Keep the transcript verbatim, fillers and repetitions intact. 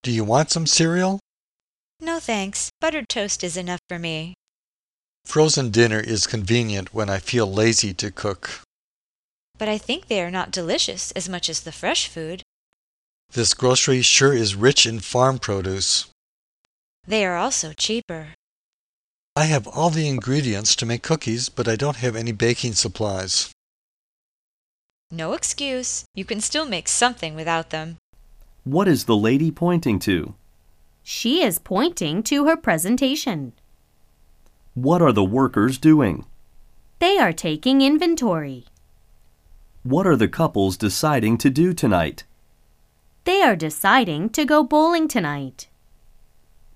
Do you want some cereal? No thanks. Buttered toast is enough for me. Frozen dinner is convenient when I feel lazy to cook. But I think they are not delicious as much as the fresh food. This grocery sure is rich in farm produce. They are also cheaper. I have all the ingredients to make cookies, but I don't have any baking supplies. No excuse. You can still make something without them. What is the lady pointing to? She is pointing to her presentation. What are the workers doing? They are taking inventory. What are the couples deciding to do tonight? They are deciding to go bowling tonight.